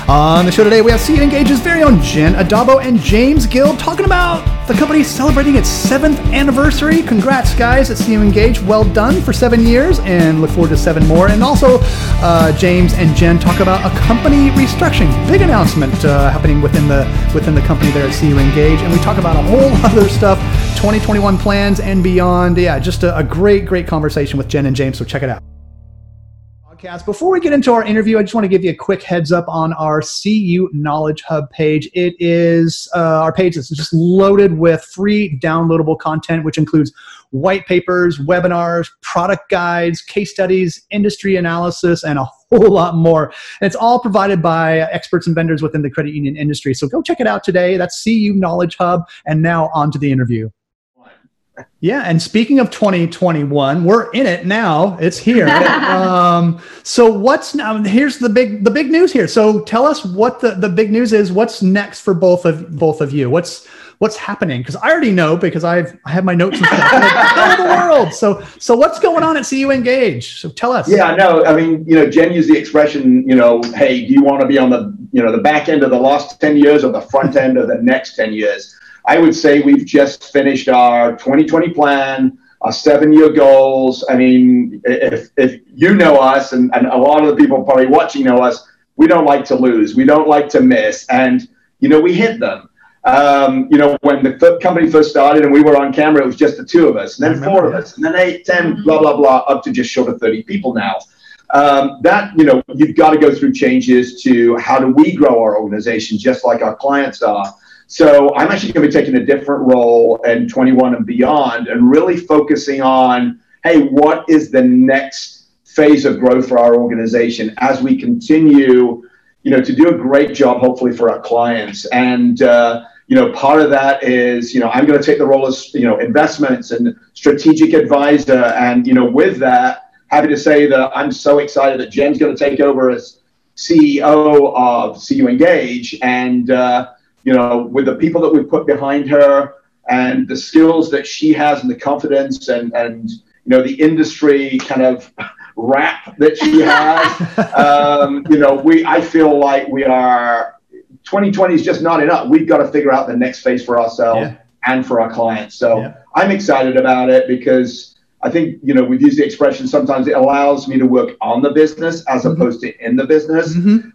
On the show today, we have CU Engage's very own Jen Addabbo and James Gill talking about the company celebrating its 7th anniversary. Congrats, guys, at CU Engage. Well done for 7 years, and look forward to 7 more. And also, James and Jen talk about a company restructuring. Big announcement happening within the company there at CU Engage. And we talk about a whole other stuff, 2021 plans and beyond. Yeah, just a great conversation with Jen and James, so check it out. Before we get into our interview, I just want to give you a quick heads up on our CU Knowledge Hub page. It is our page that's just loaded with free downloadable content, which includes white papers, webinars, product guides, case studies, industry analysis, and a whole lot more. And it's all provided by experts and vendors within the credit union industry. So go check it out today. That's CU Knowledge Hub. And now on to the interview. Yeah, and speaking of 2021, we're in it now. It's here. So what's now? Here's the big news here. So tell us what the big news is. What's next for both of you? What's happening? Because I already know because I have my notes and stuff. Tell the world. So what's going on at CU Engage? So tell us. Yeah, no, I mean, Jen used the expression, hey, do you want to be on the back end of the last 10 years or the front end of the next 10 years? I would say we've just finished our 2020 plan, our 7-year goals. I mean, if you know us, and a lot of the people probably watching know us, we don't like to lose. We don't like to miss. And, we hit them. When the company first started and we were on camera, it was just the 2 of us, and then 4 of us, and then 8, 10, blah, blah, blah, up to just short of 30 people now. You've got to go through changes to how do we grow our organization, just like our clients are. So I'm actually going to be taking a different role in 21 and beyond and really focusing on, hey, what is the next phase of growth for our organization as we continue, to do a great job, hopefully, for our clients. And, part of that is, I'm going to take the role as, investments and strategic advisor. And, with that, happy to say that I'm so excited that Jen's going to take over as CEO of CU Engage. And, with the people that we've put behind her and the skills that she has and the confidence and the industry kind of rap that she has, I feel like 2020 is just not enough. We've got to figure out the next phase for ourselves and for our clients. So I'm excited about it because I think, we've used the expression, sometimes it allows me to work on the business as opposed to in the business.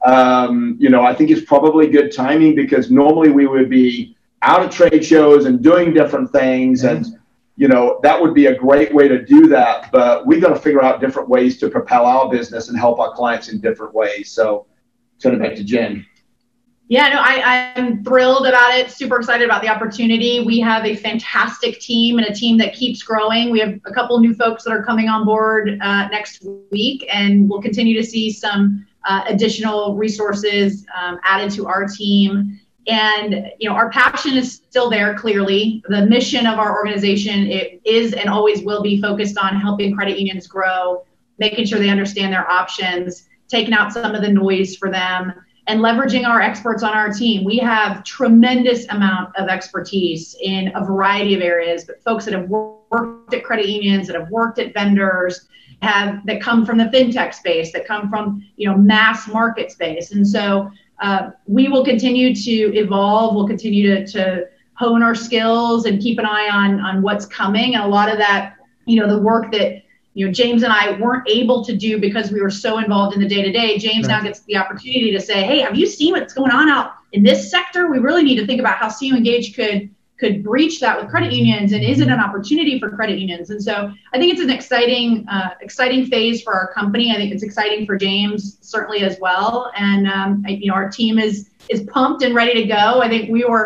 I think it's probably good timing because normally we would be out at trade shows and doing different things. And, that would be a great way to do that. But we've got to figure out different ways to propel our business and help our clients in different ways. So turn it back to Jen. Yeah, no, I'm thrilled about it, super excited about the opportunity. We have a fantastic team and a team that keeps growing. We have a couple new folks that are coming on board next week, and we'll continue to see some additional resources added to our team. And, our passion is still there, clearly. The mission of our organization it is and always will be focused on helping credit unions grow, making sure they understand their options, taking out some of the noise for them, and leveraging our experts on our team. We have tremendous amount of expertise in a variety of areas, but folks that have worked at credit unions, that have worked at vendors, that come from the fintech space, that come from mass market space. And so we will continue to evolve. We'll continue to hone our skills and keep an eye on what's coming. And a lot of that, the work that James and I weren't able to do because we were so involved in the day-to-day. James now gets the opportunity to say, hey, have you seen what's going on out in this sector? We really need to think about how CU Engage could breach that with credit unions, and is it an opportunity for credit unions? And so I think it's an exciting phase for our company. I think it's exciting for James certainly as well. And our team is pumped and ready to go. I think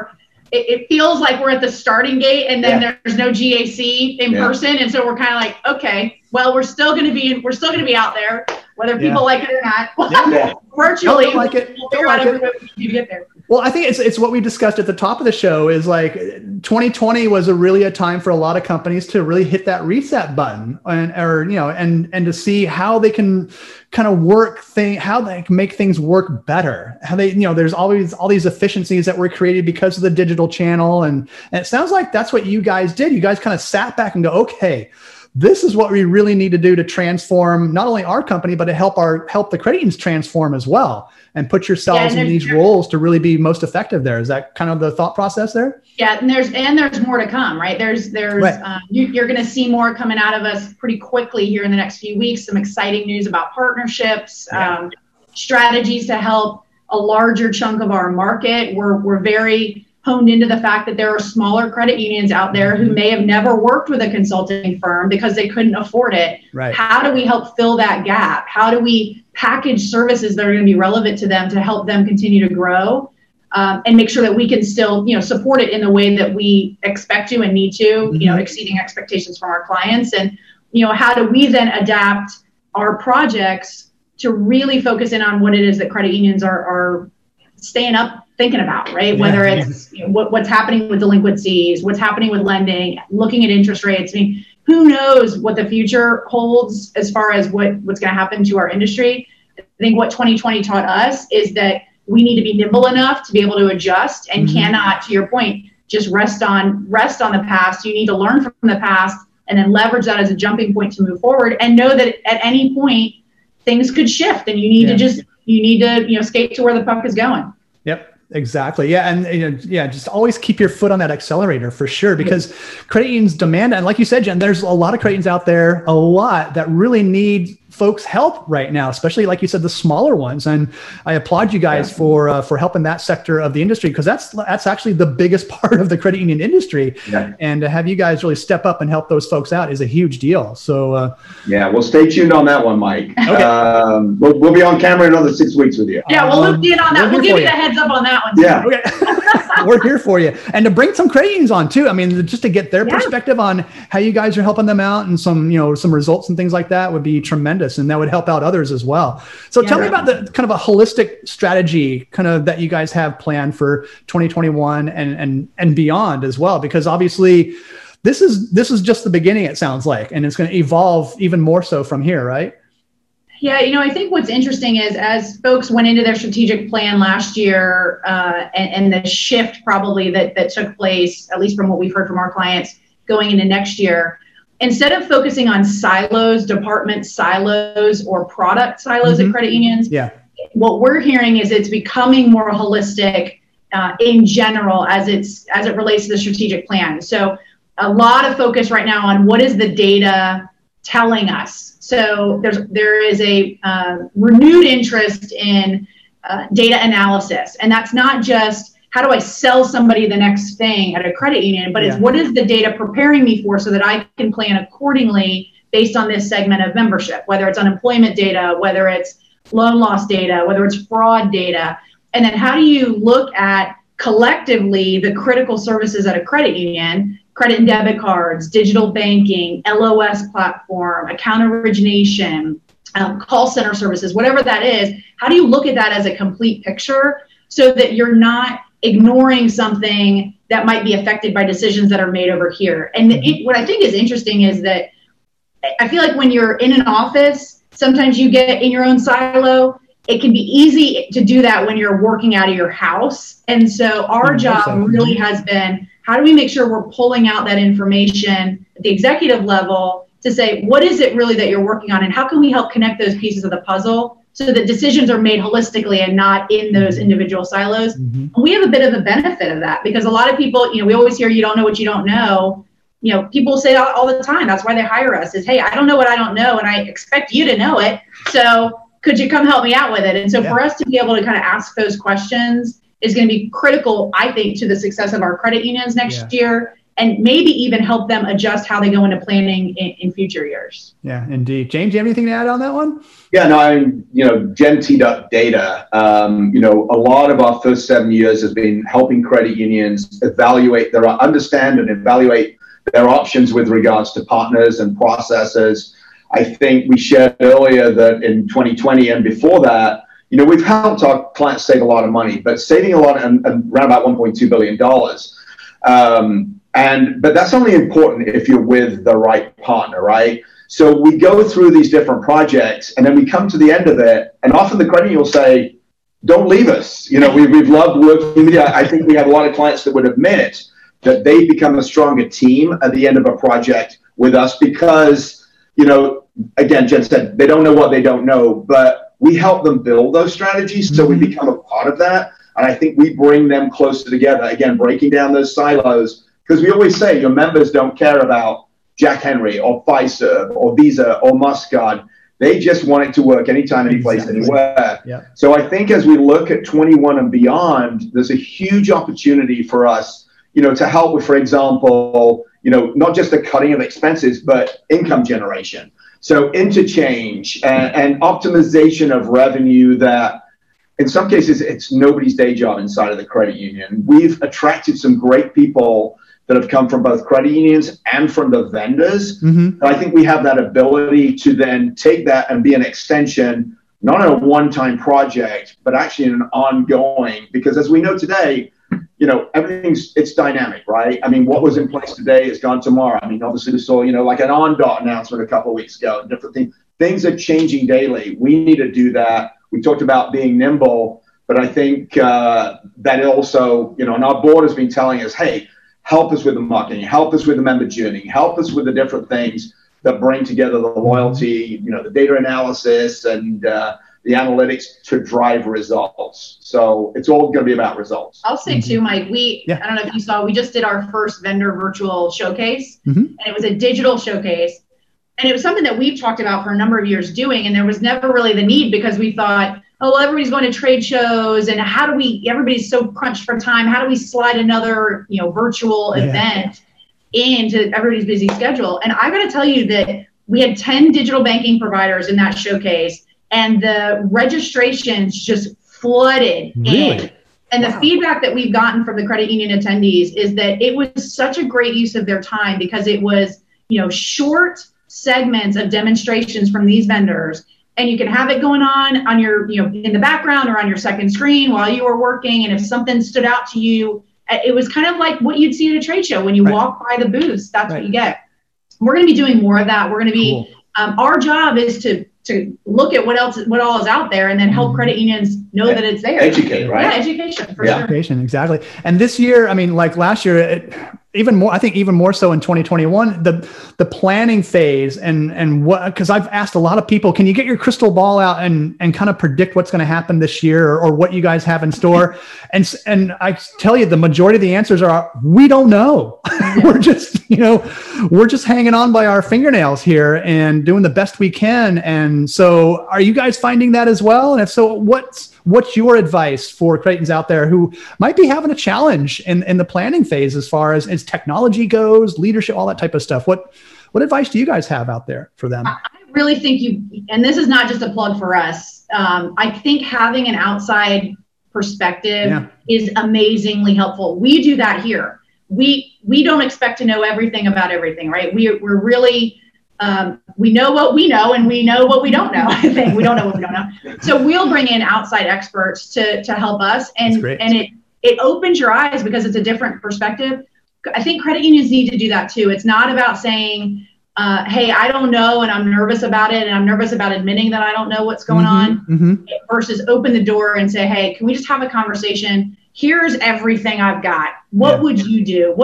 it feels like we're at the starting gate, and then there's no GAC in person, and so we're kind of like, okay, well, we're still going to be out there, whether people like it or not. Virtually, don't like it. We'll figure out every way we need to get there. Well, I think it's what we discussed at the top of the show is like 2020 was really a time for a lot of companies to really hit that reset button and to see how they can kind of how they can make things work better. How they, there's always all these efficiencies that were created because of the digital channel. And it sounds like that's what you guys did. You guys kind of sat back and go, okay, this is what we really need to do to transform not only our company, but to help the credit unions transform as well, and put yourselves in these roles to really be most effective there. Is that kind of the thought process there? Yeah, and there's more to come, right? Right. You're going to see more coming out of us pretty quickly here in the next few weeks. Some exciting news about partnerships, strategies to help a larger chunk of our market. We're very honed into the fact that there are smaller credit unions out there who may have never worked with a consulting firm because they couldn't afford it. Right. How do we help fill that gap? How do we package services that are going to be relevant to them to help them continue to grow, and make sure that we can still, support it in the way that we expect to and need to, exceeding expectations from our clients. And, how do we then adapt our projects to really focus in on what it is that credit unions are staying up thinking about, right? Whether it's what's happening with delinquencies, what's happening with lending, looking at interest rates. I mean, who knows what the future holds as far as what's going to happen to our industry. I think what 2020 taught us is that we need to be nimble enough to be able to adjust and cannot, to your point, just rest on the past. You need to learn from the past and then leverage that as a jumping point to move forward, and know that at any point things could shift, and you need to skate to where the puck is going. Yep. Exactly. Yeah. And, just always keep your foot on that accelerator for sure, because credit unions demand, and like you said, Jen, there's a lot of credit unions out there, that really need folks' help right now, especially like you said, the smaller ones. And I applaud you guys for helping that sector of the industry, because that's actually the biggest part of the credit union industry. Yeah. And to have you guys really step up and help those folks out is a huge deal. So well, stay tuned on that one, Mike. Okay. We'll be on camera in another 6 weeks with you. Yeah, we'll loop in on that. We'll give you the heads up on that one too. Yeah. Okay. We're here for you. And to bring some credit unions on too. I mean, just to get their perspective on how you guys are helping them out, and some results and things like that would be tremendous. And that would help out others as well. So tell me about the kind of a holistic strategy kind of that you guys have planned for 2021 and beyond as well, because obviously this is just the beginning, it sounds like, and it's going to evolve even more so from here, right? Yeah, I think what's interesting is, as folks went into their strategic plan last year, and the shift probably that took place, at least from what we've heard from our clients going into next year, instead of focusing on silos, department silos, or product silos at credit unions, what we're hearing is it's becoming more holistic in general as it relates to the strategic plan. So a lot of focus right now on what is the data telling us. So there is a renewed interest in data analysis, and that's not just how do I sell somebody the next thing at a credit union, but it's what is the data preparing me for so that I can plan accordingly based on this segment of membership, whether it's unemployment data, whether it's loan loss data, whether it's fraud data. And then how do you look at collectively the critical services at a credit union, credit and debit cards, digital banking, LOS platform, account origination, call center services, whatever that is. How do you look at that as a complete picture so that you're not ignoring something that might be affected by decisions that are made over here? And what I think is interesting is that I feel like when you're in an office, sometimes you get in your own silo. It can be easy to do that when you're working out of your house. And so our job really has been, how do we make sure we're pulling out that information at the executive level to say, what is it really that you're working on, and how can we help connect those pieces of the puzzle so that decisions are made holistically and not in those individual silos? And we have a bit of a benefit of that, because a lot of people, we always hear, you don't know what you don't know. People say that all the time. That's why they hire us, is, hey, I don't know what I don't know, and I expect you to know it. So could you come help me out with it? And so for us to be able to kind of ask those questions is going to be critical, I think, to the success of our credit unions next year, and maybe even help them adjust how they go into planning in future years. Yeah, indeed. James, do you have anything to add on that one? Yeah, no, Jen teed up data. A lot of our first 7 years has been helping credit unions understand and evaluate their options with regards to partners and processors. I think we shared earlier that in 2020 and before that, we've helped our clients save a lot of money, but saving a lot, and around about $1.2 billion. But that's only important if you're with the right partner, right? So we go through these different projects, and then we come to the end of it, and often the credit union will say, don't leave us. We've loved working with you. I think we have a lot of clients that would admit that they become a stronger team at the end of a project with us because, again, Jen said they don't know what they don't know, but we help them build those strategies. So we become a part of that. And I think we bring them closer together, again, breaking down those silos, because we always say your members don't care about Jack Henry or Fiserv or Visa or MasterCard. They just want it to work anytime, any place, anywhere. Yeah. So I think as we look at 21 and beyond, there's a huge opportunity for us, to help with, for example, not just the cutting of expenses, but income generation. So interchange and optimization of revenue that in some cases it's nobody's day job inside of the credit union. We've attracted some great people that have come from both credit unions and from the vendors. And I think we have that ability to then take that and be an extension, not on a one-time project, but actually in an ongoing, because as we know today, it's dynamic, right? I mean, what was in place today is gone tomorrow. I mean, obviously we saw, like an OnDot announcement a couple of weeks ago, and different things. Things are changing daily. We need to do that. We talked about being nimble, but I think that also, and our board has been telling us, hey, help us with the marketing, help us with the member journey, help us with the different things that bring together the loyalty, the data analysis and the analytics to drive results. So it's all going to be about results. I'll say too, Mike, I don't know if you saw, we just did our first vendor virtual showcase, and it was a digital showcase. And it was something that we've talked about for a number of years doing, and there was never really the need because we thought, oh, well, everybody's going to trade shows, and everybody's so crunched for time. How do we slide another, virtual event into everybody's busy schedule? And I got to tell you that we had 10 digital banking providers in that showcase, and the registrations just flooded in. And the feedback that we've gotten from the credit union attendees is that it was such a great use of their time because it was, short segments of demonstrations from these vendors, and you can have it going on your, in the background or on your second screen while you were working. And if something stood out to you, it was kind of like what you'd see at a trade show when you walk by the booths. That's what you get. We're going to be doing more of that. We're going to be, our job is to look at what all is out there and then help credit unions know that it's there. Educate, right? Yeah, education for sure. Education, exactly. And this year, I mean, like last year, even more so in 2021, the planning phase and what, because I've asked a lot of people, can you get your crystal ball out and kind of predict what's going to happen this year or what you guys have in store? And I tell you, the majority of the answers are, we don't know. We're just hanging on by our fingernails here and doing the best we can. And so are you guys finding that as well? And if so, what's your advice for credit unions out there who might be having a challenge in the planning phase as far as technology goes, leadership, all that type of stuff? What advice do you guys have out there for them? I really think and this is not just a plug for us. I think having an outside perspective is amazingly helpful. We do that here. We don't expect to know everything about everything, right? We're really, we know what we know and we know what we don't know. I think we don't know what we don't know. So we'll bring in outside experts to help us, and it opens your eyes because it's a different perspective. I think credit unions need to do that too. It's not about saying, hey, I don't know and I'm nervous about it and I'm nervous about admitting that I don't know what's going on, versus open the door and say, hey, can we just have a conversation? Here's everything I've got. What would you do?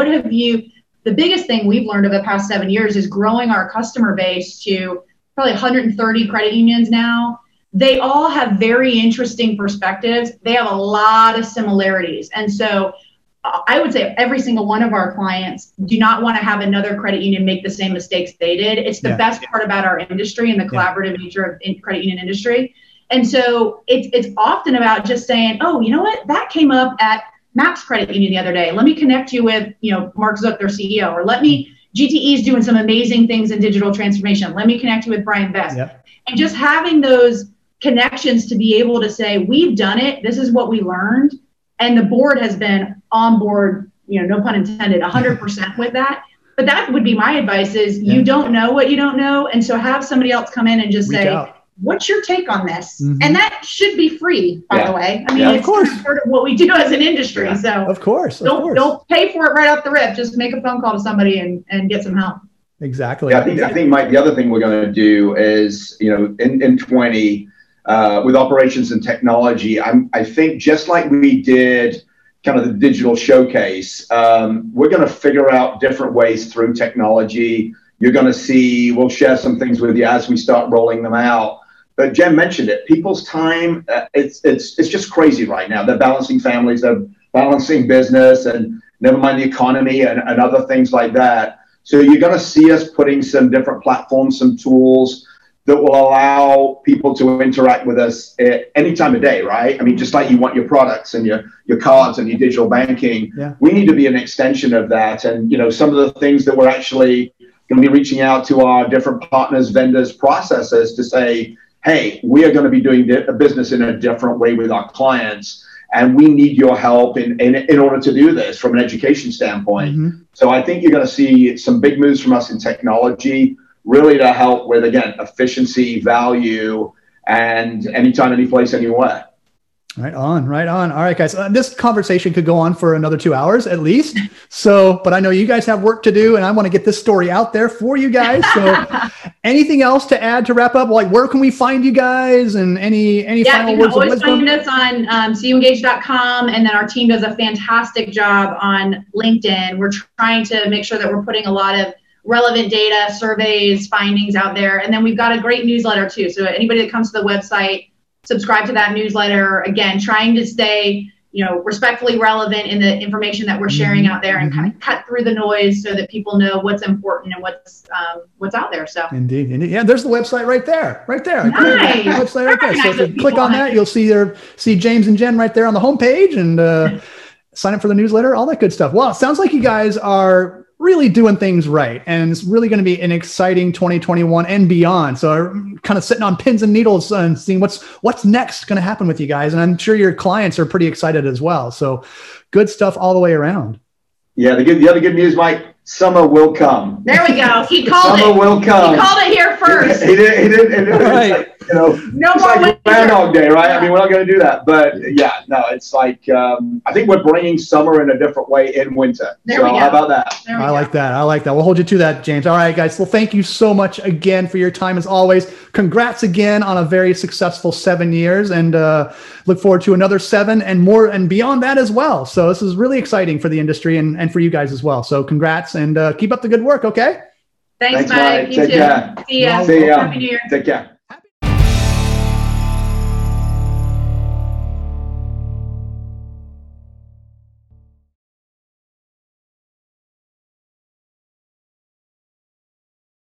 The biggest thing we've learned over the past 7 years is growing our customer base to probably 130 credit unions now. They all have very interesting perspectives. They have a lot of similarities. And so I would say every single one of our clients do not want to have another credit union make the same mistakes they did. It's the best part about our industry and the collaborative nature of credit union industry. And so it's often about just saying, oh, you know what? That came up at Max Credit Union the other day. Let me connect you with, Mark Zook, their CEO, or GTE is doing some amazing things in digital transformation. Let me connect you with Brian Best. And just having those connections to be able to say, we've done it. This is what we learned. And the board has been on board, no pun intended, 100% with that. But that would be my advice is you don't know what you don't know. And so have somebody else come in and just say, what's your take on this? And that should be free, by the way. I mean, it's part of what we do as an industry. So of course. Don't pay for it right off the rip. Just make a phone call to somebody and get some help. Exactly. Yeah, I think, Mike, the other thing we're going to do is, in 20, with operations and technology, I think just like we did kind of the digital showcase, we're going to figure out different ways through technology, You're going to see, we'll share some things with you as we start rolling them out. But Jen mentioned it, people's time, it's just crazy right now. They're balancing families, they're balancing business, and never mind the economy and other things like that. So you're going to see us putting some different platforms, some tools that will allow people to interact with us at any time of day, right? I mean, just like you want your products and your cards and your digital banking, we need to be an extension of that. And, some of the things that we're actually going to be reaching out to our different partners, vendors, processors to say, hey, we are going to be doing a business in a different way with our clients, and we need your help in order to do this from an education standpoint. Mm-hmm. So I think you're going to see some big moves from us in technology, really to help with, again, efficiency, value, and anytime, any place, anywhere. Right on, right on. All right, guys. This conversation could go on for another 2 hours at least. So, but I know you guys have work to do, and I want to get this story out there for you guys. So, anything else to add to wrap up? Like, where can we find you guys? And any final words of wisdom? You can always find us on cuengage.com, and then our team does a fantastic job on LinkedIn. We're trying to make sure that we're putting a lot of relevant data, surveys, findings out there, and then we've got a great newsletter too. So anybody that comes to the website, subscribe to that newsletter. Again, trying to stay, respectfully relevant in the information that we're sharing out there, and kind of cut through the noise so that people know what's important and what's out there. So indeed. Yeah, there's the website right there. Nice. The website right there. So if you click on that, you'll see James and Jen right there on the homepage, and sign up for the newsletter, all that good stuff. Well, it sounds like you guys are really doing things right, and it's really going to be an exciting 2021 and beyond. So kind of sitting on pins and needles and seeing what's next going to happen with you guys. And I'm sure your clients are pretty excited as well. So good stuff all the way around. Yeah. The other good news, Mike, summer will come. There we go. He called it. Summer will come. He called it here first. He did. Right. No more like Groundhog Day, right? I mean, we're not going to do that, but yeah, no, it's like I think we're bringing summer in a different way in winter. So how about that? I like that. We'll hold you to that, James. All right, guys. Well, thank you so much again for your time as always. Congrats again on a very successful 7 years, and look forward to another 7 and more and beyond that as well. So this is really exciting for the industry and for you guys as well. So congrats, and keep up the good work. Okay. Thanks, Mike. You too. Take care. See ya. Happy New Year. Take care.